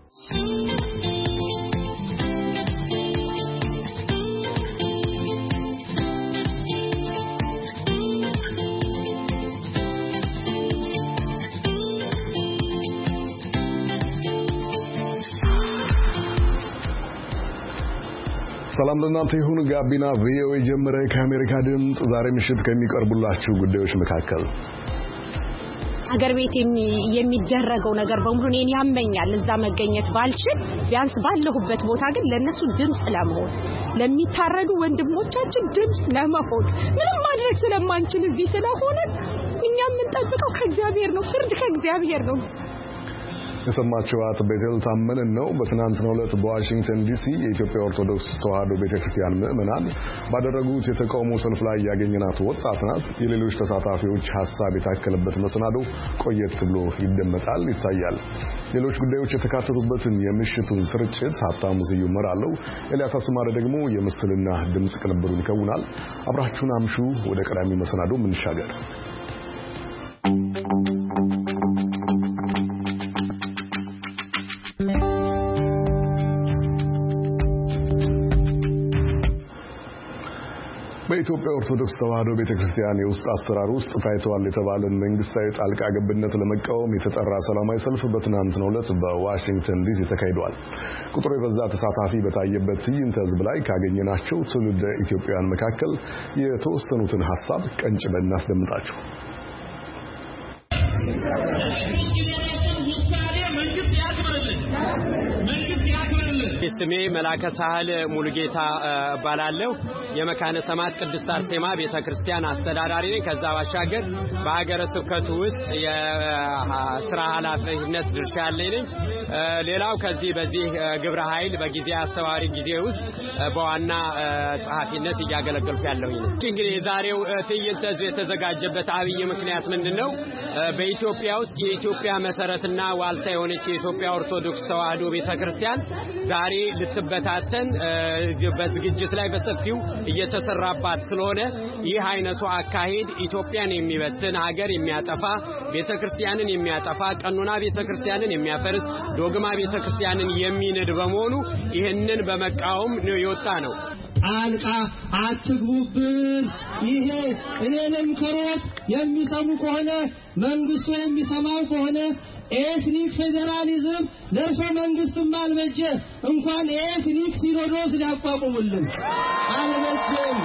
ሰላም ለእናንተ ይሁን። ጋቢና ቪኦኤ ጀመረ። ከአሜሪካ ድምጽ ዛሬ ምሽት ከሚቀርቡላችሁ ጉዳዮች መካከል ሀገር ቤት የሚደረገው ነገር በሙሉ እኔን ያመኛል። እዛ መገኘት ባልችል ቢያንስ ባለሁበት ቦታ ግን ለነሱ ድምጽ ለመሆን ለሚታረዱ ወንድሞቻችን ድምጽ ለመሆን ምንም ማድረግ ስለማንችል እዚህ ስለሆነ እኛ የምንጠብቀው ከእግዚአብሔር ነው። ፍርድ ከእግዚአብሔር ነው። የሰማችኋት ቤቴል ታመነ ነው። በትናንትናው ዕለት በዋሽንግተን ዲሲ የኢትዮጵያ ኦርቶዶክስ ተዋሕዶ ቤተክርስቲያን ምዕመናን ባደረጉት የተቃውሞ ሰልፍ ላይ ያገኘናት ወጣት ናት። የሌሎች ተሳታፊዎች ሐሳብ የታከለበት መሰናዶ ቆየት ብሎ ይደመጣል ይታያል። ሌሎች ጉዳዮች የተካተቱበትን የምሽቱን ስርጭት ሀብታሙ ስዩም እመራለሁ። ኤልያስ አስማረ ደግሞ የምስልና ድምጽ ቅንብሩን ይከውናል። አብራችሁን አምሹ። ወደ ቀዳሚ መሰናዶ እንሻገር። በኢትዮጵያ ኦርቶዶክስ ተዋሕዶ ቤተክርስቲያን የውስጥ አሰራር ውስጥ ታይቷል የተባለን መንግስታዊ ጣልቃ ገብነት ለመቃወም የተጠራ ሰላማዊ ሰልፍ በትናንትናው ዕለት በዋሽንግተን ዲሲ ተካሂዷል። ቁጥሩ የበዛ ተሳታፊ በታየበት ትዕይንተ ህዝብ ላይ ካገኘናቸው ትውልደ ኢትዮጵያውያን መካከል የተወሰኑትን ሐሳብ ቀንጭበን እናስደምጣችሁ። ስሜ መላከ ሳህል ሙሉጌታ እባላለሁ። የመካነ ሰማዕት ቅድስት አርሴማ ቤተክርስቲያን አስተዳዳሪ ነኝ። ከዛ ባሻገር በሀገረ ስብከቱ ውስጥ የሥራ ኃላፊነት ድርሻ ያለኝ ነኝ። ሌላው ከዚህ በዚህ ግብረ ኃይል በጊዜ አስተባባሪ ጊዜ ውስጥ በዋና ጸሐፊነት እያገለገልኩ ያለሁኝ ነኝ። እንግዲህ የዛሬው ትዕይንተ ህዝብ የተዘጋጀበት አብይ ምክንያት ምንድነው? በኢትዮጵያ ውስጥ የኢትዮጵያ መሰረትና ዋልታ የሆነች የኢትዮጵያ ኦርቶዶክስ ተዋሕዶ ቤተክርስቲያን ዛሬ ልትበታተን በዝግጅት ላይ በሰፊው እየተሰራባት ስለሆነ ይህ አይነቱ አካሄድ ኢትዮጵያን የሚበትን ሀገር የሚያጠፋ ቤተክርስቲያንን የሚያጠፋ ቀኖና ቤተክርስቲያንን የሚያፈርስ ዶግማ ቤተክርስቲያንን የሚንድ በመሆኑ ይህንን በመቃወም ነው የወጣ ነው። ጣልቃ አትግቡብን። ይሄ እኔንም ከሮት የሚሰሙ ከሆነ መንግስቱ የሚሰማው ከሆነ ኤትኒክ ፌደራሊዝም ለርሶ መንግስትም አልበጀ እንኳን ኤትኒክ ሲኖዶስ ሊያቋቁሙልን አልበጀም።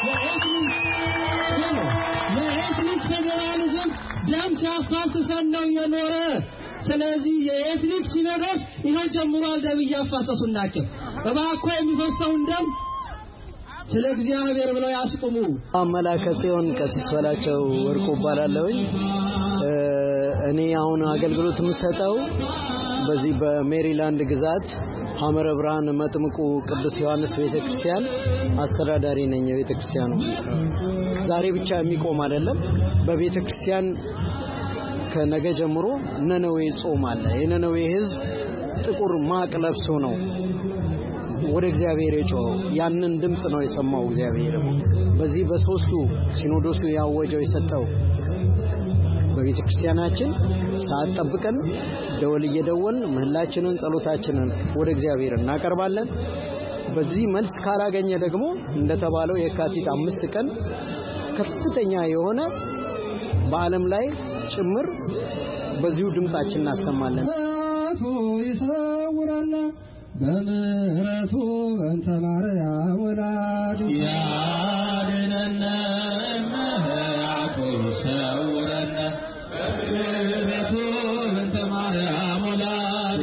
የኤትኒክ ፌደራሊዝም ደም ሲያፋስሰን ነው የኖረ። ስለዚህ የኤትኒክ ሲኖዶስ ይሄ ጀምሯል። ደም እያፋሰሱ ናቸው። እባክዎ የሚፈሰውን ደም ስለ እግዚአብሔር ብለው ያስቆሙ። አመላከ ጽዮን ቀሲስ በላቸው ወርቁ ባላለውኝ እኔ አሁን አገልግሎት የምሰጠው በዚህ በሜሪላንድ ግዛት ሐመረ ብርሃን መጥምቁ ቅዱስ ዮሐንስ ቤተክርስቲያን አስተዳዳሪ ነኝ። የቤተክርስቲያኑ ዛሬ ብቻ የሚቆም አይደለም። በቤተክርስቲያን ከነገ ጀምሮ ነነዌ ጾም አለ። የነነዌ ህዝብ ጥቁር ማቅ ለብሶ ነው ወደ እግዚአብሔር የጮኸው። ያንን ድምጽ ነው የሰማው እግዚአብሔር። በዚህ በሶስቱ ሲኖዶሱ ያወጀው የሰጠው በቤተክርስቲያናችን ሰዓት ጠብቀን ደወል እየደወልን ምህላችንን ጸሎታችንን ወደ እግዚአብሔር እናቀርባለን። በዚህ መልስ ካላገኘ ደግሞ እንደተባለው የካቲት 5 ቀን ከፍተኛ የሆነ በዓለም ላይ ጭምር በዚሁ ድምጻችን እናሰማለን። ይሰውራና በምህረቱ እንተ ማርያም ወላድ ያድነነ መሐቁ ይሰውራና በምህረቱ እንተ ማርያም ወላድ።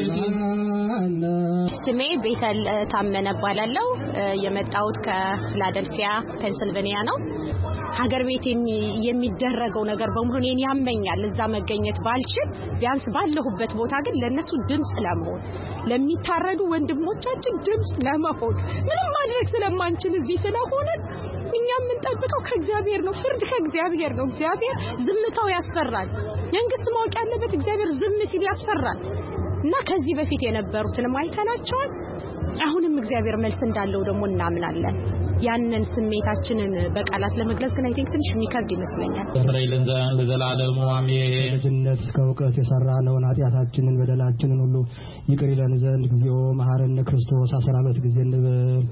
ስሜ ቤተል ታመነ እባላለሁ። የመጣሁት ከፊላደልፊያ ፔንሲልቬኒያ ነው። ሀገር ቤት የሚደረገው ነገር በሙሉ እኔን ያመኛል። እዛ መገኘት ባልችል ቢያንስ ባለሁበት ቦታ ግን ለነሱ ድምጽ ለመሆን ለሚታረዱ ወንድሞቻችን ድምጽ ለመሆን ምንም ማድረግ ስለማንችል እዚህ ስለሆነ እኛ የምንጠብቀው ከእግዚአብሔር ነው። ፍርድ ከእግዚአብሔር ነው። እግዚአብሔር ዝምታው ያስፈራል። መንግስት ማወቅ ያለበት እግዚአብሔር ዝም ሲል ያስፈራል። እና ከዚህ በፊት የነበሩትን አይተናቸዋል። አሁንም እግዚአብሔር መልስ እንዳለው ደግሞ እናምናለን። ያንን ስሜታችንን በቃላት ለመግለጽ ግን አይ ቲንክ ትንሽ የሚከብድ ይመስለኛል። እስራኤልን ለዘላለም አሜን። ጀነት ከውቀት የሰራነውን ኃጢአታችንን በደላችንን ሁሉ ይቅር ይለን ዘንድ እግዚኦ መሐረነ ክርስቶስ 12 ጊዜ እንበል።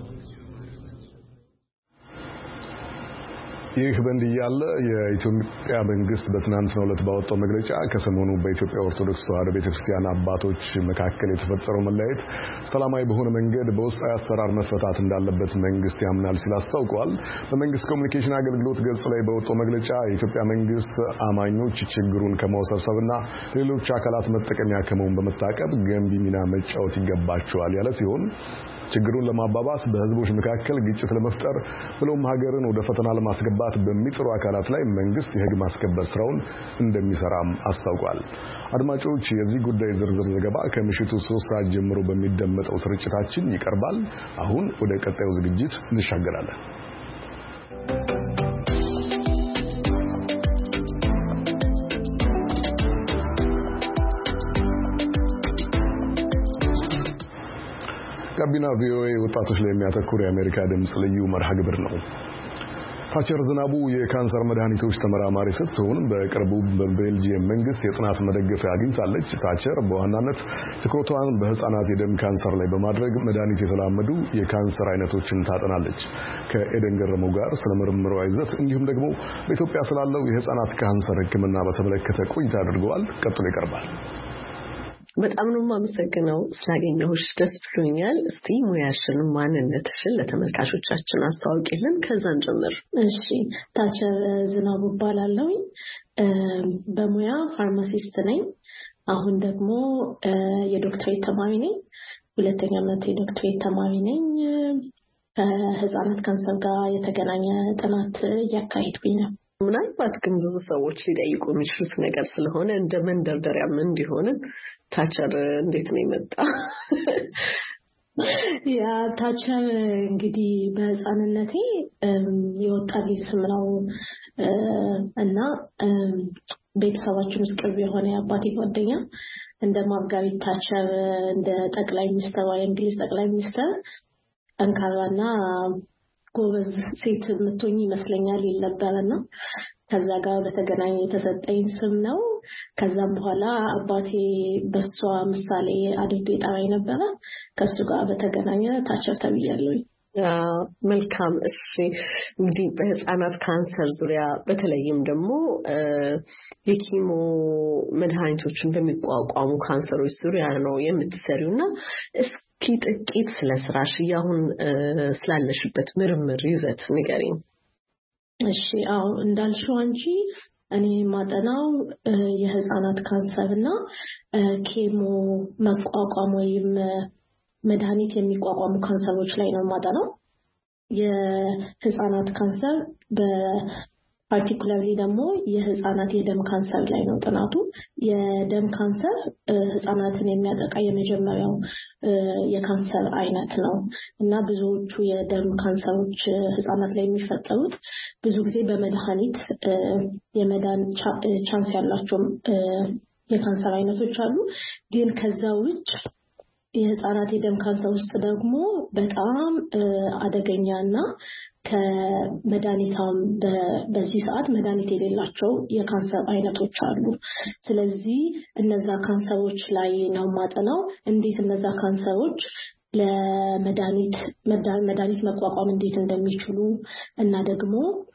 ይህ በእንዲህ ያለ የኢትዮጵያ መንግስት በትናንትናው ዕለት ባወጣው መግለጫ ከሰሞኑ በኢትዮጵያ ኦርቶዶክስ ተዋሕዶ ቤተክርስቲያን አባቶች መካከል የተፈጠረው መለያየት ሰላማዊ በሆነ መንገድ በውስጣዊ አሰራር መፈታት እንዳለበት መንግስት ያምናል ሲል አስታውቋል። በመንግስት ኮሚኒኬሽን አገልግሎት ገጽ ላይ በወጣው መግለጫ የኢትዮጵያ መንግስት አማኞች ችግሩን ከመውሰብሰብና ሌሎች አካላት መጠቀሚያ ከመሆን በመታቀብ ገንቢ ሚና መጫወት ይገባቸዋል ያለ ሲሆን ችግሩን ለማባባስ በህዝቦች መካከል ግጭት ለመፍጠር ብሎም ሀገርን ወደ ፈተና ለማስገባት በሚጥሩ አካላት ላይ መንግስት የህግ ማስከበር ስራውን እንደሚሰራም አስታውቋል። አድማጮች የዚህ ጉዳይ ዝርዝር ዘገባ ከምሽቱ 3 ሰዓት ጀምሮ በሚደመጠው ስርጭታችን ይቀርባል። አሁን ወደ ቀጣዩ ዝግጅት እንሻገራለን። ጋቢና ቪኦኤ ወጣቶች ላይ የሚያተኩር የአሜሪካ ድምጽ ልዩ መርሃ ግብር ነው። ታቸር ዝናቡ የካንሰር መድኃኒቶች ተመራማሪ ስትሆን በቅርቡ በቤልጂየም መንግስት የጥናት መደገፊያ አግኝታለች። ታቸር በዋናነት ትኩረቷን በህፃናት የደም ካንሰር ላይ በማድረግ መድኃኒት የተላመዱ የካንሰር አይነቶችን ታጠናለች። ከኤደን ገረመው ጋር ስለ ምርምሯ ይዘት እንዲሁም ደግሞ በኢትዮጵያ ስላለው የህፃናት ካንሰር ሕክምና በተመለከተ ቆይታ አድርገዋል። ቀጥሎ ይቀርባል። በጣም ነው የማመሰግነው ስላገኘሁሽ ደስ ብሎኛል። እስቲ ሙያሽን ማንነትሽን ለተመልካቾቻችን አስተዋውቂልን ከዛን ጀምር። እሺ ታቸር ዝናቡ እባላለሁ። በሙያ ፋርማሲስት ነኝ። አሁን ደግሞ የዶክትሬት ተማሪ ነኝ። ሁለተኛ ዓመት የዶክትሬት ተማሪ ነኝ። ከህፃናት ካንሰር ጋር የተገናኘ ጥናት እያካሄድኩኝ ነው። ምናልባት ግን ብዙ ሰዎች ሊጠይቁ የሚችሉት ነገር ስለሆነ እንደ መንደርደሪያም እንዲሆን ታቸር እንዴት ነው የመጣ? ያ ታቸር እንግዲህ በህፃንነቴ የወጣልኝ ስም ነው እና ቤተሰባችን ውስጥ ቅርብ የሆነ የአባቴ ጓደኛ እንደ ማርጋሪት ታቸር እንደ ጠቅላይ ሚኒስትር የእንግሊዝ ጠቅላይ ሚኒስትር ጠንካራና ጎበዝ ሴት የምትሆኝ ይመስለኛል ይል ነበርና ከዛ ጋር በተገናኘ የተሰጠኝ ስም ነው። ከዛም በኋላ አባቴ በሷ ምሳሌ አድርጎ ይጠራኝ ነበር። ከሱ ጋር በተገናኘ ታቸር ተብያለሁ። መልካም። እሺ እንግዲህ በህፃናት ካንሰር ዙሪያ በተለይም ደግሞ የኪሞ መድኃኒቶችን በሚቋቋሙ ካንሰሮች ዙሪያ ነው የምትሰሪውና እስኪ ጥቂት ስለ ስራሽ ያሁን ስላለሽበት ምርምር ይዘት ንገሪኝ። እሺ አዎ እንዳልሽው አንቺ እኔ ማጠናው የህፃናት ካንሰርና ኬሞ መቋቋም ወይም መድኃኒት የሚቋቋሙ ካንሰሮች ላይ ነው ማጠናው። የህፃናት ካንሰር በፓርቲኩላርሊ ደግሞ የህፃናት የደም ካንሰር ላይ ነው ጥናቱ። የደም ካንሰር ህፃናትን የሚያጠቃ የመጀመሪያው የካንሰር አይነት ነው እና ብዙዎቹ የደም ካንሰሮች ህፃናት ላይ የሚፈጠሩት ብዙ ጊዜ በመድኃኒት የመዳን ቻንስ ያላቸው የካንሰር አይነቶች አሉ። ግን ከዛ ውጭ የህፃናት የደም ካንሰር ውስጥ ደግሞ በጣም አደገኛና ከመድኃኒታም በዚህ ሰዓት መድኃኒት የሌላቸው የካንሰር አይነቶች አሉ። ስለዚህ እነዛ ካንሰሮች ላይ ነው ማጠናው እንዴት እነዛ ካንሰሮች ለመድኃኒት መቋቋም እንዴት እንደሚችሉ እና ደግሞ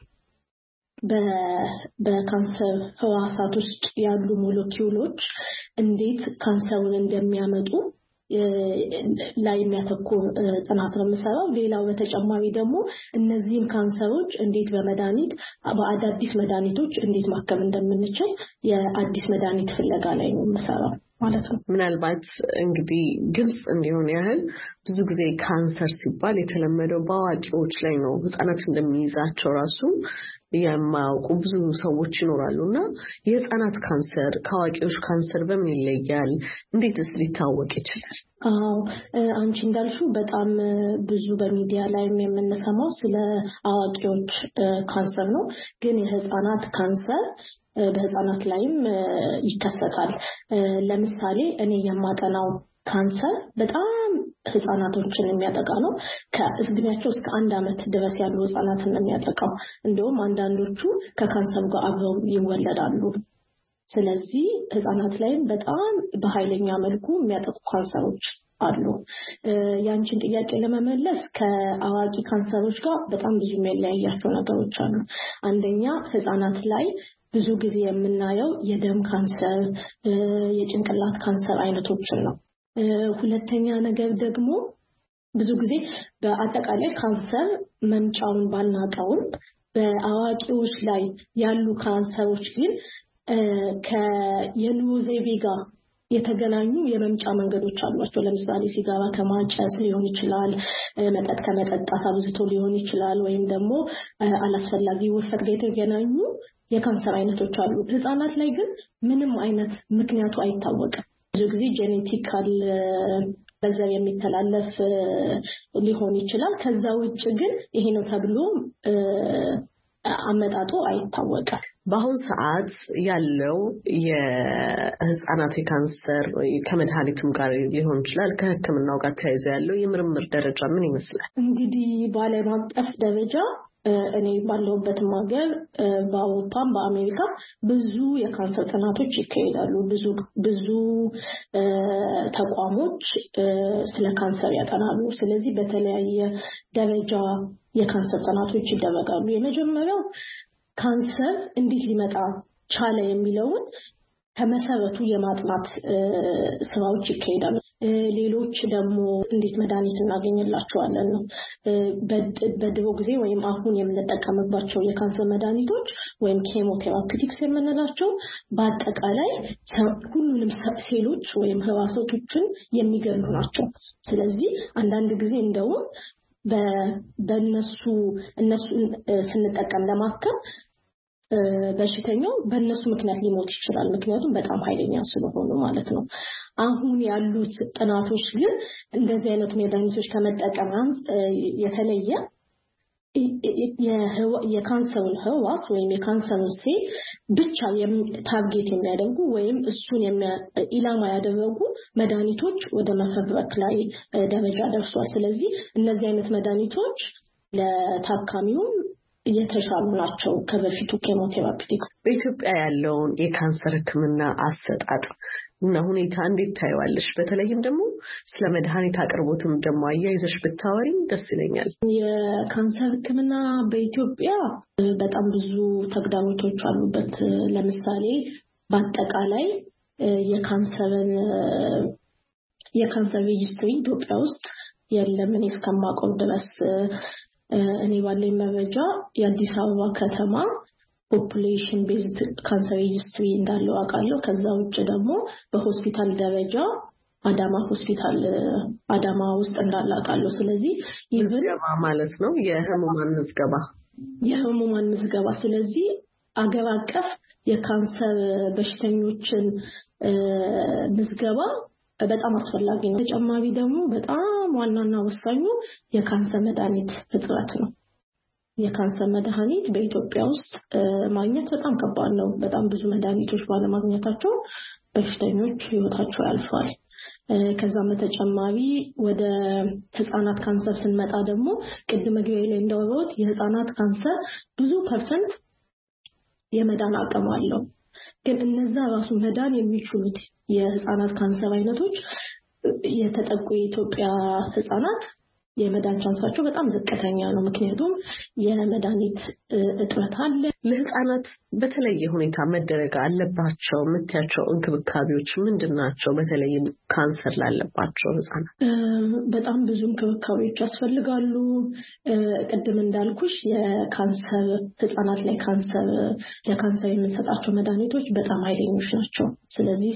በካንሰር ህዋሳት ውስጥ ያሉ ሞለኪውሎች እንዴት ካንሰሩን እንደሚያመጡ ላይ የሚያተኩር ጥናት ነው የምሰራው። ሌላው በተጨማሪ ደግሞ እነዚህን ካንሰሮች እንዴት በአዳዲስ መድኃኒቶች እንዴት ማከም እንደምንችል የአዲስ መድኃኒት ፍለጋ ላይ ነው የምሰራው ማለት ነው። ምናልባት እንግዲህ ግልጽ እንዲሆን ያህል ብዙ ጊዜ ካንሰር ሲባል የተለመደው በአዋቂዎች ላይ ነው። ህፃናት እንደሚይዛቸው ራሱ የማያውቁ ብዙ ሰዎች ይኖራሉና የህፃናት ካንሰር ከአዋቂዎች ካንሰር በምን ይለያል? እንዴትስ ሊታወቅ ይችላል? አዎ አንቺ እንዳልሽው በጣም ብዙ በሚዲያ ላይ የምንሰማው ስለ አዋቂዎች ካንሰር ነው። ግን የህፃናት ካንሰር በህፃናት ላይም ይከሰታል። ለምሳሌ እኔ የማጠናው ካንሰር በጣም ህፃናቶችን የሚያጠቃ ነው ከእድሜያቸው እስከ 1 ዓመት ድረስ ያሉ ህፃናትን የሚያጠቃው እንደውም አንዳንዶቹ ከካንሰር ጋር አብረው ይወለዳሉ ስለዚህ ህፃናት ላይ በጣም በኃይለኛ መልኩ የሚያጠቁ ካንሰሮች አሉ ያንቺን ጥያቄ ለመመለስ ከአዋቂ ካንሰሮች ጋር በጣም ብዙ የሚለያያቸው ነገሮች አሉ አንደኛ ህፃናት ላይ ብዙ ጊዜ የምናየው የደም ካንሰር የጭንቅላት ካንሰር አይነቶችን ነው ሁለተኛ ነገር ደግሞ ብዙ ጊዜ በአጠቃላይ ካንሰር መምጫውን ባናቀው በአዋቂዎች ላይ ያሉ ካንሰሮች ግን ከየኑሮ ዘይቤ ጋር የተገናኙ የመምጫ መንገዶች አሏቸው ለምሳሌ ሲጋራ ከማጨስ ሊሆን ይችላል መጠጥ ከመጠጣት አብዝቶ ሊሆን ይችላል ወይም ደግሞ አላስፈላጊ ውፍረት ጋር የተገናኙ የካንሰር አይነቶች አሉ ህፃናት ላይ ግን ምንም አይነት ምክንያቱ አይታወቅም ብዙ ጊዜ ጄኔቲካል በዘር የሚተላለፍ ሊሆን ይችላል ከዛ ውጭ ግን ይሄ ነው ተብሎ አመጣጡ አይታወቅም በአሁን ሰዓት ያለው የህፃናት ካንሰር ከመድኃኒትም ጋር ሊሆን ይችላል ከህክምናው ጋር ተያይዞ ያለው የምርምር ደረጃ ምን ይመስላል እንግዲህ በዓለም አቀፍ ደረጃ እኔ ባለሁበትም ሀገር በአውሮፓም በአሜሪካ ብዙ የካንሰር ጥናቶች ይካሄዳሉ ብዙ ተቋሞች ስለ ካንሰር ያጠናሉ ስለዚህ በተለያየ ደረጃ የካንሰር ጥናቶች ይደረጋሉ የመጀመሪያው ካንሰር እንዴት ሊመጣ ቻለ የሚለውን ከመሰረቱ የማጥናት ስራዎች ይካሄዳሉ ሌሎች ደግሞ እንዴት መድኃኒት እናገኝላቸዋለን ነው በድሮ ጊዜ ወይም አሁን የምንጠቀምባቸው የካንሰር መድኃኒቶች ወይም ኬሞቴራፒቲክስ የምንላቸው በአጠቃላይ ሁሉንም ሴሎች ወይም ህዋሳቶችን የሚገሉ ናቸው ስለዚህ አንዳንድ ጊዜ እንደውም በእነሱ ስንጠቀም ለማከም በሽተኛው በእነሱ ምክንያት ሊሞት ይችላል ምክንያቱም በጣም ኃይለኛ ስለሆኑ ማለት ነው አሁን ያሉት ጥናቶች ግን እንደዚህ አይነት መድኃኒቶች ከመጠቀም የተለየ የካንሰርን ህዋስ ወይም የካንሰርን ሴል ብቻ ታርጌት የሚያደርጉ ወይም እሱን ኢላማ ያደረጉ መድኃኒቶች ወደ መፈብረክ ላይ ደረጃ ደርሷል ስለዚህ እነዚህ አይነት መድኃኒቶች ለታካሚው የተሻሉ ናቸው ከበፊቱ ኬሞቴራፒቲክስ በኢትዮጵያ ያለውን የካንሰር ህክምና አሰጣጥ እና ሁኔታ እንዴት ታይዋለሽ በተለይም ደግሞ ስለ መድኃኒት አቅርቦትም ደግሞ አያይዘሽ ብታወሪኝ ደስ ይለኛል የካንሰር ህክምና በኢትዮጵያ በጣም ብዙ ተግዳሮቶች አሉበት ለምሳሌ በአጠቃላይ የካንሰር ሬጅስትሪ ኢትዮጵያ ውስጥ የለም እኔ እስከማውቀው ድረስ እኔ ባለኝ መረጃ የአዲስ አበባ ከተማ ፖፑሌሽን ቤዝድ ካንሰር ሬጅስትሪ እንዳለው አውቃለሁ ከዛ ውጭ ደግሞ በሆስፒታል ደረጃ አዳማ ውስጥ እንዳለ አውቃለሁ ስለዚህ ምዝገባ ማለት ነው የህሙማን ምዝገባ ስለዚህ አገር አቀፍ የካንሰር በሽተኞችን ምዝገባ በጣም አስፈላጊ ነው ተጨማሪ ደግሞ በጣም ዋናና ወሳኙ የካንሰር መድኃኒት እጥረት ነው የካንሰር መድኃኒት በኢትዮጵያ ውስጥ ማግኘት በጣም ከባድ ነው በጣም ብዙ መድኃኒቶች ባለማግኘታቸው በሽተኞች ህይወታቸው ያልፋል ከዛም በተጨማሪ ወደ ህፃናት ካንሰር ስንመጣ ደግሞ ቅድም መግቢያ ላይ እንደወራሁት የህፃናት ካንሰር ብዙ ፐርሰንት የመዳን አቅም አለው ግን እነዛ ራሱ መዳን የሚችሉት የህፃናት ካንሰር አይነቶች የተጠቁ የኢትዮጵያ ህፃናት የመዳን ቻንሳቸው በጣም ዝቅተኛ ነው ምክንያቱም የመድኃኒት እጥረት አለ ለህፃናት በተለየ ሁኔታ መደረግ አለባቸው የምትያቸው እንክብካቤዎች ምንድናቸው በተለይ ካንሰር ላለባቸው ህፃናት በጣም ብዙ እንክብካቤዎች ያስፈልጋሉ ቅድም እንዳልኩሽ የካንሰር ህፃናት ላይ ለካንሰር የምንሰጣቸው መድኃኒቶች በጣም ኃይለኞች ናቸው ስለዚህ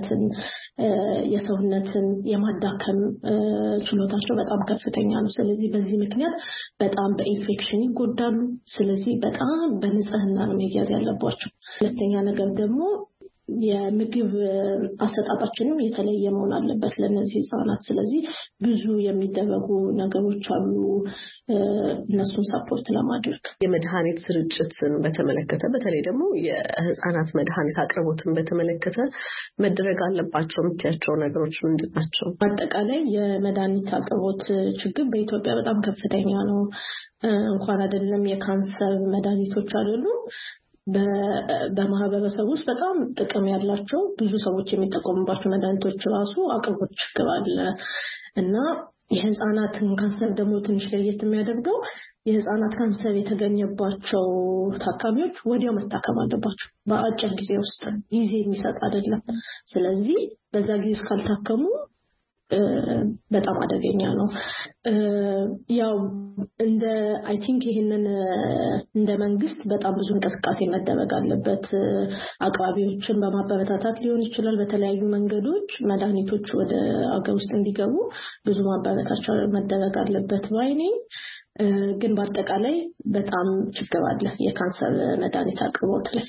የሰውነትን የማዳከም ችሎታቸው በጣም ከፍተኛ ነው ስለዚህ በዚህ ምክንያት በጣም በኢንፌክሽን ይጎዳሉ ስለዚህ በጣም በንጽህና ነው መያዝ ያለባቸው ሁለተኛ ነገር ደግሞ የምግብ አሰጣጣችንም የተለየ መሆን አለበት ለነዚህ ህፃናት። ስለዚህ ብዙ የሚደረጉ ነገሮች አሉ እነሱን ሰፖርት ለማድረግ። የመድኃኒት ስርጭትን በተመለከተ በተለይ ደግሞ የህፃናት መድኃኒት አቅርቦትን በተመለከተ መደረግ አለባቸው የምትያቸው ነገሮች ምንድናቸው? በአጠቃላይ የመድኃኒት አቅርቦት ችግር በኢትዮጵያ በጣም ከፍተኛ ነው። እንኳን አይደለም የካንሰር መድኃኒቶች አይደሉም በማህበረሰብ ውስጥ በጣም ጥቅም ያላቸው ብዙ ሰዎች የሚጠቀሙባቸው መድኃኒቶች ራሱ አቅርቦት ችግር አለ እና የህፃናትን ካንሰር ደግሞ ትንሽ ለየት የሚያደርገው የህፃናት ካንሰር የተገኘባቸው ታካሚዎች ወዲያው መታከም አለባቸው። በአጭር ጊዜ ውስጥ ጊዜ የሚሰጥ አይደለም። ስለዚህ በዛ ጊዜ ውስጥ ካልታከሙ በጣም አደገኛ ነው። ያው እንደ አይ ቲንክ ይሄንን እንደ መንግስት በጣም ብዙ እንቅስቃሴ መደረግ አለበት። አቅራቢዎችን በማበረታታት ሊሆን ይችላል። በተለያዩ መንገዶች መድኃኒቶች ወደ አገር ውስጥ እንዲገቡ ብዙ ማበረታቻ መደረግ አለበት ባይ ነኝ። ግን በአጠቃላይ በጣም ችግር አለ የካንሰር መድኃኒት አቅርቦት ላይ።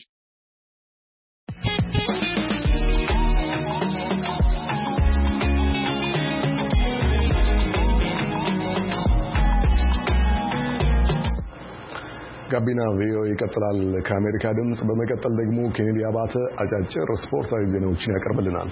ጋቢና ቪኦኤ ይቀጥላል ከአሜሪካ ድምጽ። በመቀጠል ደግሞ ኬኔዲ አባተ አጫጭር ስፖርታዊ ዜናዎችን ያቀርብልናል።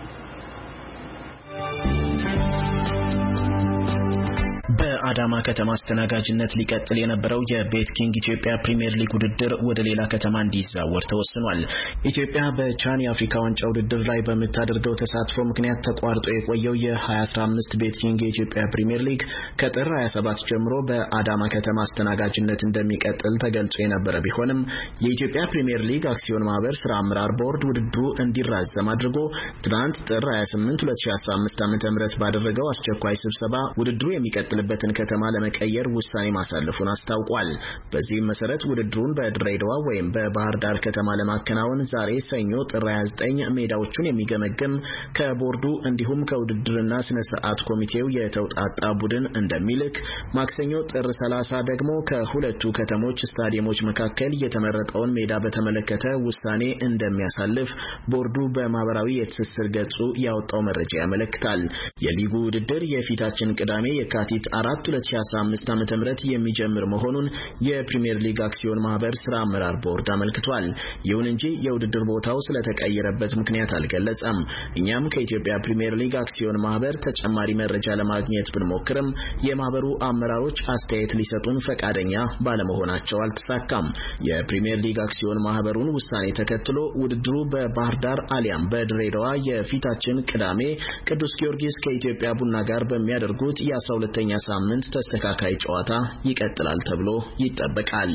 በአዳማ ከተማ አስተናጋጅነት ሊቀጥል የነበረው የቤት ኪንግ ኢትዮጵያ ፕሪሚየር ሊግ ውድድር ወደ ሌላ ከተማ እንዲዛወር ተወስኗል። ኢትዮጵያ በቻን የአፍሪካ ዋንጫ ውድድር ላይ በምታደርገው ተሳትፎ ምክንያት ተቋርጦ የቆየው የ2015 ቤት ኪንግ የኢትዮጵያ ፕሪሚየር ሊግ ከጥር 27 ጀምሮ በአዳማ ከተማ አስተናጋጅነት እንደሚቀጥል ተገልጾ የነበረ ቢሆንም የኢትዮጵያ ፕሪሚየር ሊግ አክሲዮን ማህበር ስራ አመራር ቦርድ ውድድሩ እንዲራዘም አድርጎ ትናንት ጥር 28 2015 ዓ.ም ባደረገው አስቸኳይ ስብሰባ ውድድሩ የሚቀጥልበትን ከተማ ለመቀየር ውሳኔ ማሳለፉን አስታውቋል። በዚህም መሰረት ውድድሩን በድሬዳዋ ወይም በባህር ዳር ከተማ ለማከናወን ዛሬ ሰኞ ጥር 29 ሜዳዎቹን የሚገመግም ከቦርዱ እንዲሁም ከውድድርና ስነ ስርዓት ኮሚቴው የተውጣጣ ቡድን እንደሚልክ፣ ማክሰኞ ጥር 30 ደግሞ ከሁለቱ ከተሞች ስታዲየሞች መካከል የተመረጠውን ሜዳ በተመለከተ ውሳኔ እንደሚያሳልፍ ቦርዱ በማህበራዊ የትስስር ገጹ ያወጣው መረጃ ያመለክታል። የሊጉ ውድድር የፊታችን ቅዳሜ የካቲት 4 2015 ዓ.ም የሚጀምር መሆኑን የፕሪሚየር ሊግ አክሲዮን ማህበር ስራ አመራር ቦርድ አመልክቷል። ይሁን እንጂ የውድድር ቦታው ስለተቀየረበት ምክንያት አልገለጸም። እኛም ከኢትዮጵያ ፕሪሚየር ሊግ አክሲዮን ማህበር ተጨማሪ መረጃ ለማግኘት ብንሞክርም የማህበሩ አመራሮች አስተያየት ሊሰጡን ፈቃደኛ ባለመሆናቸው አልተሳካም። የፕሪሚየር ሊግ አክሲዮን ማህበሩን ውሳኔ ተከትሎ ውድድሩ በባህር ዳር አሊያም በድሬዳዋ የፊታችን ቅዳሜ ቅዱስ ጊዮርጊስ ከኢትዮጵያ ቡና ጋር በሚያደርጉት የ12ኛ ሳምንት ተስተካካይ ጨዋታ ይቀጥላል ተብሎ ይጠበቃል።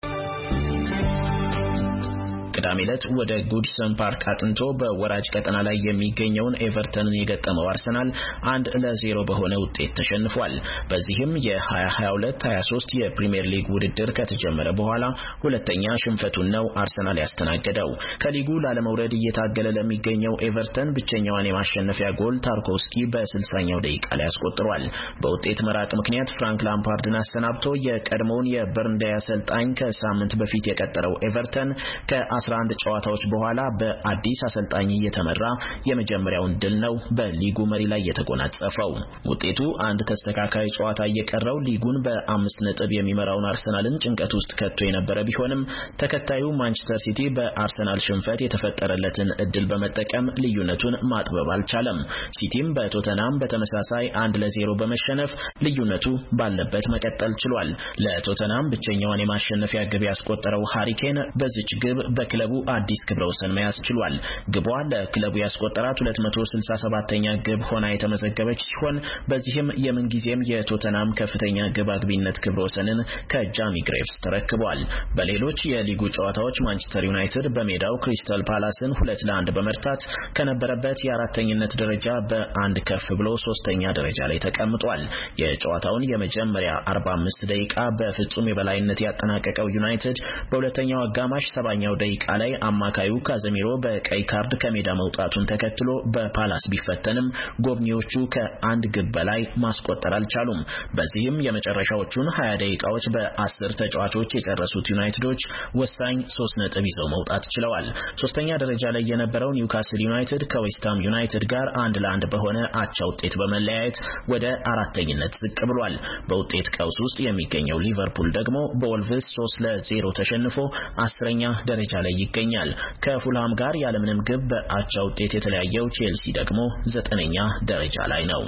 ቅዳሜ ዕለት ወደ ጉድሰን ፓርክ አጥንቶ በወራጅ ቀጠና ላይ የሚገኘውን ኤቨርተንን የገጠመው አርሰናል 1-0 በሆነ ውጤት ተሸንፏል። በዚህም የ2022-23 የፕሪሚየር ሊግ ውድድር ከተጀመረ በኋላ ሁለተኛ ሽንፈቱን ነው አርሰናል ያስተናገደው። ከሊጉ ላለመውረድ እየታገለ ለሚገኘው ኤቨርተን ብቸኛዋን የማሸነፊያ ጎል ታርኮውስኪ በ60ኛው ደቂቃ ላይ አስቆጥሯል። በውጤት መራቅ ምክንያት ፍራንክ ላምፓርድን አሰናብቶ የቀድሞውን የበርንዳይ አሰልጣኝ ከሳምንት በፊት የቀጠረው ኤቨርተን ከ11 ጨዋታዎች በኋላ በአዲስ አሰልጣኝ እየተመራ የመጀመሪያውን ድል ነው በሊጉ መሪ ላይ የተጎናጸፈው። ውጤቱ አንድ ተስተካካይ ጨዋታ እየቀረው ሊጉን በ5 ነጥብ የሚመራውን አርሰናልን ጭንቀት ውስጥ ከቶ የነበረ ቢሆንም ተከታዩ ማንቸስተር ሲቲ በአርሰናል ሽንፈት የተፈጠረለትን እድል በመጠቀም ልዩነቱን ማጥበብ አልቻለም። ሲቲም በቶተናም በተመሳሳይ 1-0 በመሸነፍ ልዩነቱ ባለበት መቀጠል ችሏል። ለቶተናም ብቸኛዋን የማሸነፊያ ግብ ያስቆጠረው ሃሪኬን በዚች ግብ በክለቡ አዲስ ክብረ ወሰን መያዝ ችሏል። ግቧ ለክለቡ ያስቆጠራት 267ኛ ግብ ሆና የተመዘገበች ሲሆን በዚህም የምንጊዜም የቶተናም ከፍተኛ ግብ አግቢነት ክብረ ወሰንን ከጃሚ ግሬቭስ ተረክቧል። በሌሎች የሊጉ ጨዋታዎች ማንቸስተር ዩናይትድ በሜዳው ክሪስታል ፓላስን 2-1 በመርታት ከነበረበት የአራተኝነት ደረጃ በአንድ ከፍ ብሎ 3ኛ ደረጃ ላይ ተቀምጧል። የጨዋታውን የመጀመሪያ 45 ደቂቃ በፍጹም የበላይነት ያጠናቀቀው ዩናይትድ በሁለተኛው አጋማሽ 70ኛው ደቂቃ በአጠቃላይ አማካዩ ካዘሚሮ በቀይ ካርድ ከሜዳ መውጣቱን ተከትሎ በፓላስ ቢፈተንም ጎብኚዎቹ ከአንድ ግብ በላይ ማስቆጠር አልቻሉም። በዚህም የመጨረሻዎቹን 20 ደቂቃዎች በ10 ተጫዋቾች የጨረሱት ዩናይትዶች ወሳኝ 3 ነጥብ ይዘው መውጣት ችለዋል። ሶስተኛ ደረጃ ላይ የነበረው ኒውካስል ዩናይትድ ከዌስትሃም ዩናይትድ ጋር 1-1 በሆነ አቻ ውጤት በመለያየት ወደ አራተኝነት ዝቅ ብሏል። በውጤት ቀውስ ውስጥ የሚገኘው ሊቨርፑል ደግሞ በወልቭስ 3-0 ተሸንፎ 10ኛ ደረጃ ላይ ይገኛል። ከፉልሃም ጋር ያለምንም ግብ በአቻ ውጤት የተለያየው ቼልሲ ደግሞ 9ኛ ደረጃ ላይ ነው።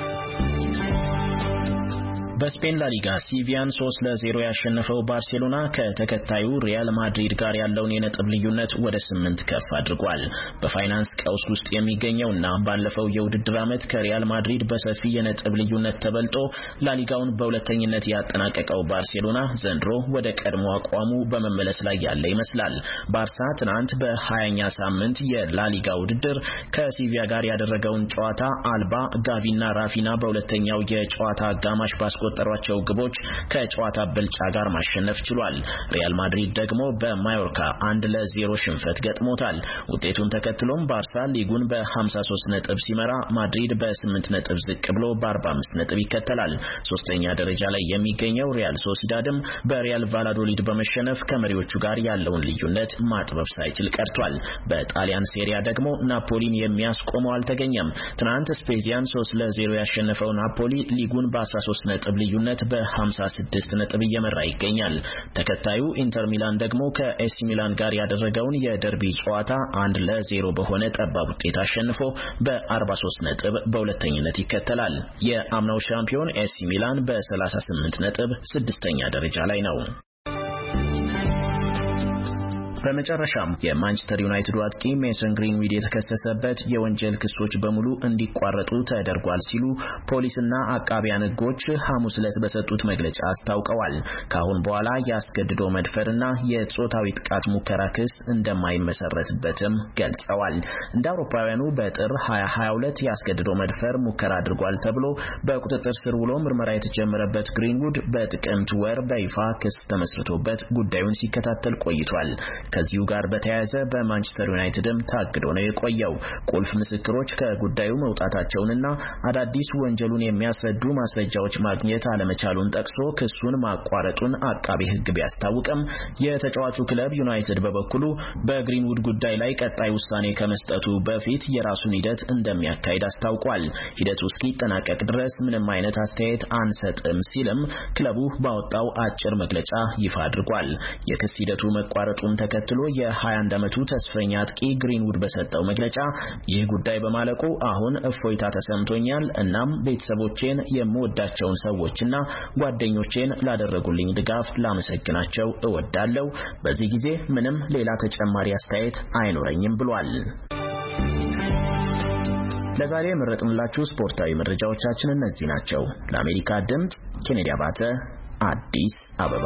በስፔን ላሊጋ ሲቪያን 3-0 ያሸነፈው ባርሴሎና ከተከታዩ ሪያል ማድሪድ ጋር ያለውን የነጥብ ልዩነት ወደ 8 ከፍ አድርጓል። በፋይናንስ ቀውስ ውስጥ የሚገኘውና ባለፈው የውድድር ዓመት ከሪያል ማድሪድ በሰፊ የነጥብ ልዩነት ተበልጦ ላሊጋውን በሁለተኝነት ያጠናቀቀው ባርሴሎና ዘንድሮ ወደ ቀድሞ አቋሙ በመመለስ ላይ ያለ ይመስላል። ባርሳ ትናንት በ20ኛ ሳምንት የላሊጋ ውድድር ከሲቪያ ጋር ያደረገውን ጨዋታ አልባ፣ ጋቪና ራፊና በሁለተኛው የጨዋታ አጋማሽ ባስቆጠሯቸው ግቦች ከጨዋታ ብልጫ ጋር ማሸነፍ ችሏል። ሪያል ማድሪድ ደግሞ በማዮርካ 1-0 ሽንፈት ገጥሞታል። ውጤቱን ተከትሎም ባርሳ ሊጉን በ53 ነጥብ ሲመራ ማድሪድ በ8 ነጥብ ዝቅ ብሎ በ45 ነጥብ ይከተላል። ሶስተኛ ደረጃ ላይ የሚገኘው ሪያል ሶሲዳድም በሪያል ቫላዶሊድ በመሸነፍ ከመሪዎቹ ጋር ያለውን ልዩነት ማጥበብ ሳይችል ቀርቷል። በጣሊያን ሴሪያ ደግሞ ናፖሊን የሚያስቆመው አልተገኘም። ትናንት ስፔዚያን 3-0 ያሸነፈው ናፖሊ ሊጉን በ13 ነጥብ ልዩነት በ56 ነጥብ እየመራ ይገኛል። ተከታዩ ኢንተር ሚላን ደግሞ ከኤሲ ሚላን ጋር ያደረገውን የደርቢ ጨዋታ 1-0 በሆነ ጠባብ ውጤት አሸንፎ በ43 ነጥብ በሁለተኝነት ይከተላል። የአምናው ሻምፒዮን ኤሲ ሚላን በ38 ነጥብ 6ኛ ደረጃ ላይ ነው። በመጨረሻም የማንቸስተር ዩናይትድ አጥቂ ሜሰን ግሪንዊድ የተከሰሰበት የወንጀል ክሶች በሙሉ እንዲቋረጡ ተደርጓል ሲሉ ፖሊስና አቃቢያን ሕጎች ሐሙስ ዕለት በሰጡት መግለጫ አስታውቀዋል። ካሁን በኋላ ያስገድዶ መድፈርና የጾታዊ ጥቃት ሙከራ ክስ እንደማይመሰረትበትም ገልጸዋል። እንደ አውሮፓውያኑ በጥር 2022 ያስገድዶ መድፈር ሙከራ አድርጓል ተብሎ በቁጥጥር ስር ውሎ ምርመራ የተጀመረበት ግሪንውድ በጥቅምት ወር በይፋ ክስ ተመስርቶበት ጉዳዩን ሲከታተል ቆይቷል። ከዚሁ ጋር በተያያዘ በማንቸስተር ዩናይትድም ታግዶ ነው የቆየው። ቁልፍ ምስክሮች ከጉዳዩ መውጣታቸውንና አዳዲስ ወንጀሉን የሚያስረዱ ማስረጃዎች ማግኘት አለመቻሉን ጠቅሶ ክሱን ማቋረጡን አቃቤ ሕግ ቢያስታውቅም የተጫዋቹ ክለብ ዩናይትድ በበኩሉ በግሪንውድ ጉዳይ ላይ ቀጣይ ውሳኔ ከመስጠቱ በፊት የራሱን ሂደት እንደሚያካሂድ አስታውቋል። ሂደቱ እስኪጠናቀቅ ድረስ ምንም አይነት አስተያየት አንሰጥም ሲልም ክለቡ ባወጣው አጭር መግለጫ ይፋ አድርጓል። የክስ ሂደቱ መቋረጡን ተከትሎ የ21 ዓመቱ ተስፈኛ አጥቂ ግሪንውድ በሰጠው መግለጫ ይህ ጉዳይ በማለቁ አሁን እፎይታ ተሰምቶኛል። እናም ቤተሰቦቼን፣ የምወዳቸውን ሰዎችና ጓደኞቼን ላደረጉልኝ ድጋፍ ላመሰግናቸው እወዳለሁ። በዚህ ጊዜ ምንም ሌላ ተጨማሪ አስተያየት አይኖረኝም ብሏል። ለዛሬ የመረጥንላችሁ ስፖርታዊ መረጃዎቻችን እነዚህ ናቸው። ለአሜሪካ ድምጽ ኬኔዲ አባተ፣ አዲስ አበባ።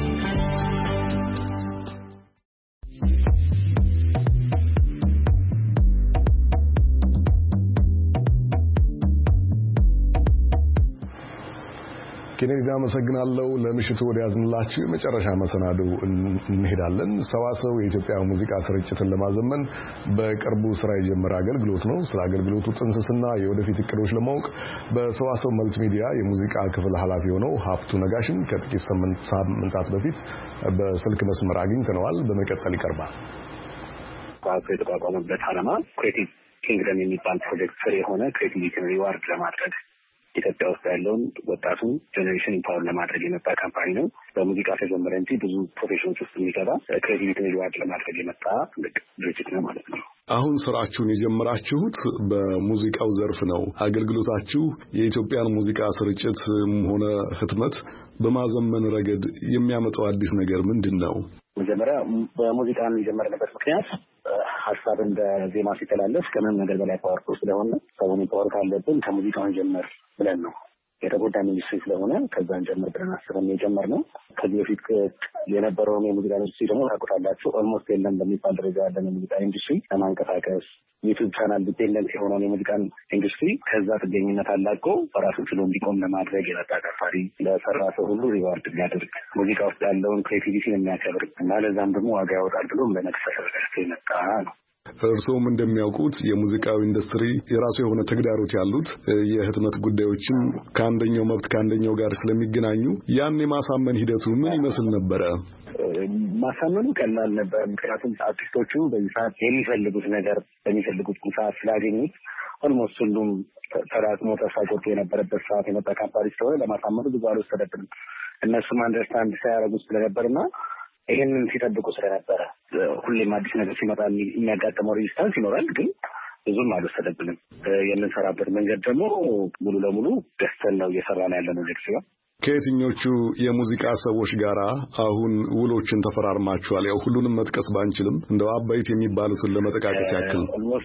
ኬኔዲ አመሰግናለሁ። ለምሽቱ ወደ ያዝንላችሁ የመጨረሻ መሰናዶ እንሄዳለን። ሰዋሰው የኢትዮጵያ ሙዚቃ ስርጭትን ለማዘመን በቅርቡ ስራ የጀመረ አገልግሎት ነው። ስለ አገልግሎቱ ጥንስስና የወደፊት እቅዶች ለማወቅ በሰዋሰው መልቲሚዲያ የሙዚቃ ክፍል ኃላፊ ሆነው ሀብቱ ነጋሽን ከጥቂት ሳምንታት በፊት በስልክ መስመር አግኝተነዋል። በመቀጠል ይቀርባል። ሰዋሰው የተቋቋመበት ዓላማ ክሬቲቭ ኪንግደም የሚባል ፕሮጀክት ፍሬ የሆነ ክሬቲቪቲን ሪዋርድ ለማድረግ ኢትዮጵያ ውስጥ ያለውን ወጣቱን ጄኔሬሽን ኢምፓወር ለማድረግ የመጣ ካምፓኒ ነው። በሙዚቃ ተጀመረ እንጂ ብዙ ፕሮፌሽኖች ውስጥ የሚገባ ክሬቲቪቲን ሪዋርድ ለማድረግ የመጣ ትልቅ ድርጅት ነው ማለት ነው። አሁን ስራችሁን የጀመራችሁት በሙዚቃው ዘርፍ ነው። አገልግሎታችሁ የኢትዮጵያን ሙዚቃ ስርጭት ሆነ ህትመት በማዘመን ረገድ የሚያመጣው አዲስ ነገር ምንድን ነው? መጀመሪያ በሙዚቃን የጀመርንበት ምክንያት ሀሳብ እንደ ዜማ ሲተላለፍ ከምንም ነገር በላይ ፓወርፉል ስለሆነ ሰውን ፓወር ካለብን ከሙዚቃውን ጀመር ብለን ነው። የተጎዳ ኢንዱስትሪ ስለሆነ ከዛን ጀምር ብለን አስበን የጀመርነው። ከዚህ በፊት የነበረውን የሙዚቃ ኢንዱስትሪ ደግሞ ታውቁታላችሁ ኦልሞስት የለም በሚባል ደረጃ ያለን የሙዚቃ ኢንዱስትሪ ለማንቀሳቀስ ዩቲዩብ ቻናል ዲፔንደንት የሆነውን የሙዚቃን ኢንዱስትሪ ከዛ ጥገኝነት አላቆ በራሱ ችሎ እንዲቆም ለማድረግ የመጣ ቀፋሪ ለሰራ ሰው ሁሉ ሪዋርድ የሚያደርግ ሙዚቃ ውስጥ ያለውን ክሬቲቪቲን የሚያከብር እና ለዛም ደግሞ ዋጋ ያወጣል ብሎ ለመክሰር የመጣ ነው። እርስዎም እንደሚያውቁት የሙዚቃው ኢንዱስትሪ የራሱ የሆነ ተግዳሮት ያሉት የህትመት ጉዳዮችም ከአንደኛው መብት ከአንደኛው ጋር ስለሚገናኙ ያን የማሳመን ሂደቱ ምን ይመስል ነበረ? ማሳመኑ ቀላል ነበር። ምክንያቱም አርቲስቶቹ በዚህ ሰዓት የሚፈልጉት ነገር በሚፈልጉት ሰዓት ስላገኙት ኦልሞስት ሁሉም ተራቅሞ ተስፋ ቆርጦ የነበረበት ሰዓት የመጣ ካምፓኒ ስለሆነ ለማሳመኑ ብዙ አልወሰደብንም። እነሱም አንደርስታንድ ሳያደርጉ ስለነበርና ይሄንን ሲጠብቁ ስለነበረ ሁሌም አዲስ ነገር ሲመጣ የሚያጋጥመው ሬዚስታንስ ይኖራል፣ ግን ብዙም አልወሰደብንም። የምንሰራበት መንገድ ደግሞ ሙሉ ለሙሉ ደስተን ነው እየሰራን ያለነው ነገር ሲሆን ከየትኞቹ የሙዚቃ ሰዎች ጋር አሁን ውሎችን ተፈራርማችኋል? ያው ሁሉንም መጥቀስ ባንችልም እንደው አባይት የሚባሉትን ለመጠቃቀስ ያክል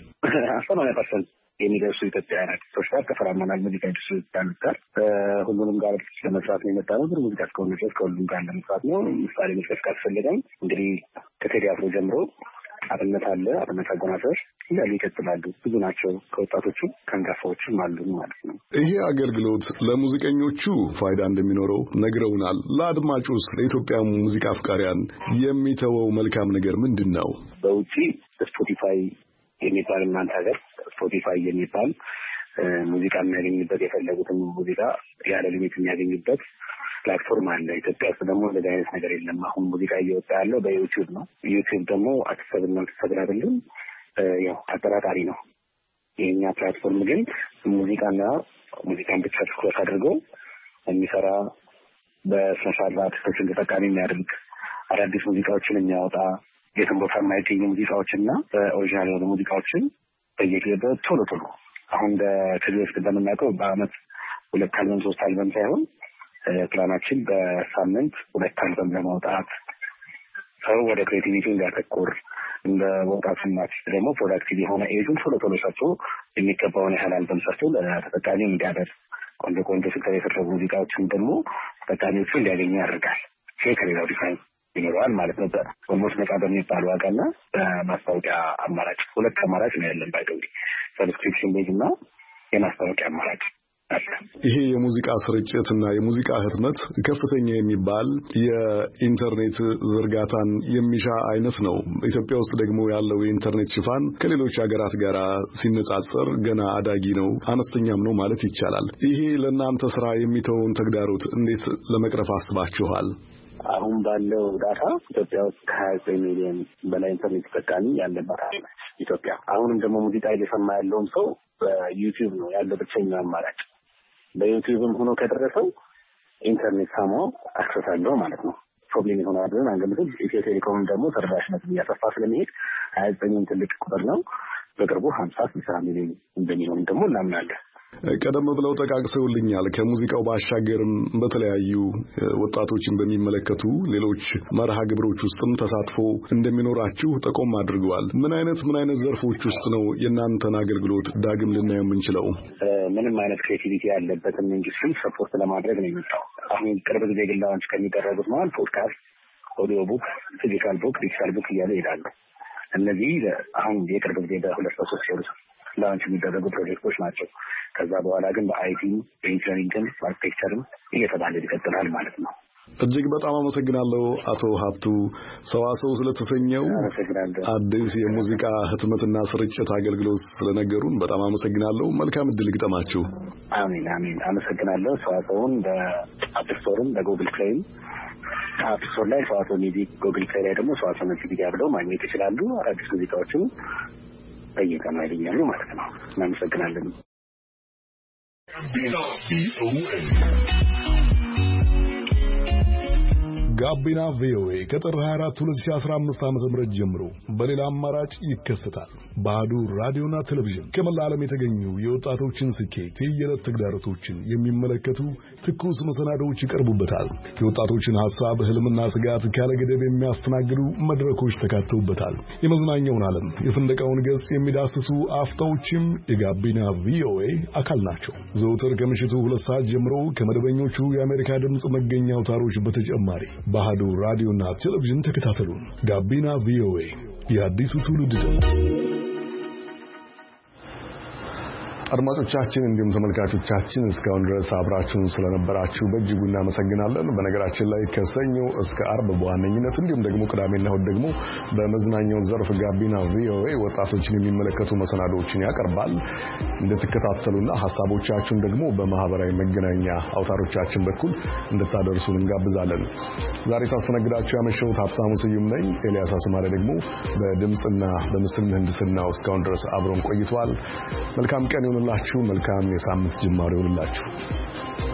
80% የሚደርሱ ኢትዮጵያውያን አርቲስቶች ጋር ተፈራርመናል። ሙዚቃ ኢንዱስትሪ ያሉት ጋር ሁሉንም ጋር ለመስራት ነው የመጣ ነው። ሙዚቃ እስከሆነ ድረስ ከሁሉም ጋር ለመስራት ነው። ምሳሌ መጥቀስ ካስፈለገኝ እንግዲህ ከቴዲ አፍሮ ጀምሮ አብነት አለ፣ አብነት አጎናፍር እያሉ ይቀጥላሉ። ብዙ ናቸው። ከወጣቶቹ ከአንጋፋዎችም አሉ ማለት ነው። ይሄ አገልግሎት ለሙዚቀኞቹ ፋይዳ እንደሚኖረው ነግረውናል። ለአድማጩስ ለኢትዮጵያ ሙዚቃ አፍቃሪያን የሚተወው መልካም ነገር ምንድን ነው? በውጪ ስፖቲፋይ የሚባል እናንተ ሀገር ስፖቲፋይ የሚባል ሙዚቃ የሚያገኝበት የፈለጉትን ሙዚቃ ያለ ሊሚት የሚያገኝበት ፕላትፎርም አለ። ኢትዮጵያ ውስጥ ደግሞ እንደዚህ አይነት ነገር የለም። አሁን ሙዚቃ እየወጣ ያለው በዩቲዩብ ነው። ዩቲዩብ ደግሞ አክሰብል አይደለም፣ ያው አጠራጣሪ ነው። የኛ ፕላትፎርም ግን ሙዚቃን ብቻ ትኩረት አድርጎ የሚሰራ በስነስርዓት አርቲስቶችን ተጠቃሚ የሚያደርግ አዳዲስ ሙዚቃዎችን የሚያወጣ የትም ቦታ የማይገኙ ሙዚቃዎችና ኦሪጂናል የሆኑ ሙዚቃዎችን በየጊዜው ቶሎ አሁን ከዚህ በፊት እንደምናውቀው በአመት 2 አልበም 3 አልበም ሳይሆን ፕላናችን በሳምንት 2 አልበም ለማውጣት ሰው ወደ ክሬቲቪቲ እንዲያተኩር እንደ ወጣቱና ደግሞ ፕሮዳክቲቭ የሆነ ኤጁን ቶሎ ሰርቶ የሚገባውን ያህል አልበም ሰርቶ ለተጠቃሚ እንዲያደርስ ቆንጆ ፍቅር የፈጠሩ ሙዚቃዎችን ደግሞ ተጠቃሚዎቹ እንዲያገኙ ያደርጋል። ከሌላው ዲዛይን ይኖረዋል ማለት ነው። ኦልሞስት ነፃ በሚባል ዋጋና በማስታወቂያ አማራጭ 2 አማራጭ ነው ያለን። ባይደውል ሰብስክሪፕሽን ቤዝ እና የማስታወቂያ አማራጭ አለ። ይሄ የሙዚቃ ስርጭትና የሙዚቃ ህትመት ከፍተኛ የሚባል የኢንተርኔት ዝርጋታን የሚሻ አይነት ነው። ኢትዮጵያ ውስጥ ደግሞ ያለው የኢንተርኔት ሽፋን ከሌሎች ሀገራት ጋር ሲነጻጸር ገና አዳጊ ነው፣ አነስተኛም ነው ማለት ይቻላል። ይሄ ለእናንተ ስራ የሚተውን ተግዳሮት እንዴት ለመቅረፍ አስባችኋል? አሁን ባለው ዳታ ኢትዮጵያ ውስጥ ከ29 ሚሊዮን በላይ ኢንተርኔት ተጠቃሚ ያለባት ኢትዮጵያ። አሁንም ደግሞ ሙዚቃ እየሰማ ያለውም ሰው በዩቲዩብ ነው ያለው ብቸኛው አማራጭ። በዩቲዩብም ሆኖ ከደረሰው ኢንተርኔት ሳማው አክሰስ አለው ማለት ነው። ፕሮብሌም ይሆናል ብለን አንገምትም። ኢትዮ ቴሌኮም ደግሞ ተደራሽነትን እያሰፋ ስለሚሄድ 29 ትልቅ ቁጥር ነው። በቅርቡ 50-60 ሚሊዮን እንደሚሆን ደግሞ እናምናለን። ቀደም ብለው ጠቃቅሰውልኛል። ከሙዚቃው ባሻገርም በተለያዩ ወጣቶችን በሚመለከቱ ሌሎች መርሃ ግብሮች ውስጥም ተሳትፎ እንደሚኖራችሁ ጠቆም አድርገዋል። ምን አይነት ዘርፎች ውስጥ ነው የእናንተን አገልግሎት ዳግም ልናየው የምንችለው? ምንም አይነት ክሬቲቪቲ ያለበትን ኢንዱስትሪ ሰፖርት ለማድረግ ነው የመጣው። አሁን ቅርብ ጊዜ ግን ላውንች ከሚደረጉት መሀል ፖድካስት፣ ኦዲዮ ቡክ፣ ፊዚካል ቡክ፣ ዲጂታል ቡክ እያለ ይሄዳሉ። እነዚህ አሁን የቅርብ ጊዜ በ2-3 ወር ላውንች የሚደረጉ ፕሮጀክቶች ናቸው። ከዛ በኋላ ግን በአይቲ በኢንጂነሪንግም በአርክቴክቸርም እየተባለ ይቀጥላል ማለት ነው። እጅግ በጣም አመሰግናለሁ አቶ ሀብቱ ሰዋሰው ስለተሰኘው አዲስ የሙዚቃ ህትመትና ስርጭት አገልግሎት ስለነገሩን በጣም አመሰግናለሁ። መልካም እድል ይግጠማችሁ። አሜን። አመሰግናለሁ። ሰዋሰውን በአፕ ስቶርም በጉግል ፕሌይም አፕ ስቶር ላይ ሰዋሰው ሚውዚክ፣ ጉግል ፕሌይ ላይ ደግሞ ሰዋሰው ሚውዚክ ብለው ማግኘት ይችላሉ። አዳዲስ ሙዚቃዎችን በየቀኑ ያገኛሉ ማለት ነው። እናመሰግናለን። ጋቢና ቪኦኤ ከጥር 24 2015 ዓ.ም ጀምሮ በሌላ አማራጭ ይከሰታል። በአሃዱ ራዲዮና ቴሌቪዥን ከመላ ዓለም የተገኙ የወጣቶችን ስኬት፣ የየዕለት ተግዳሮቶችን የሚመለከቱ ትኩስ መሰናዶዎች ይቀርቡበታል። የወጣቶችን ሐሳብ፣ ህልምና ስጋት ካለ ገደብ የሚያስተናግዱ መድረኮች ተካተውበታል። የመዝናኛውን ዓለም፣ የፍንደቃውን ገጽ የሚዳስሱ አፍታዎችም የጋቢና ቪኦኤ አካል ናቸው። ዘውትር ከምሽቱ 2 ሰዓት ጀምሮ ከመደበኞቹ የአሜሪካ ድምፅ መገኛ አውታሮች በተጨማሪ በአሃዱ ራዲዮና ቴሌቪዥን ተከታተሉን። ጋቢና ቪኦኤ የአዲሱ ትውልድ ድምፅ። አድማጮቻችን እንዲሁም ተመልካቾቻችን እስካሁን ድረስ አብራችሁን ስለነበራችሁ በእጅጉ እናመሰግናለን። በነገራችን ላይ ከሰኞ እስከ አርብ በዋነኝነት እንዲሁም ደግሞ ቅዳሜና እሁድ ደግሞ በመዝናኛው ዘርፍ ጋቢና ቪኦኤ ወጣቶችን የሚመለከቱ መሰናዶዎችን ያቀርባል። እንድትከታተሉና ሐሳቦቻችሁን ደግሞ በማህበራዊ መገናኛ አውታሮቻችን በኩል እንድታደርሱን እንጋብዛለን። ዛሬ ሳስተናግዳችሁ ያመሸሁት ሀብታሙ ስዩም ነኝ። ኤልያስ አስማረ ደግሞ በድምጽና በምስል ምህንድስናው እስካሁን ድረስ አብሮን ቆይቷል። መልካም ቀን ይሁንላችሁ። መልካም የሳምንት ጅማሬ ይሁንላችሁ።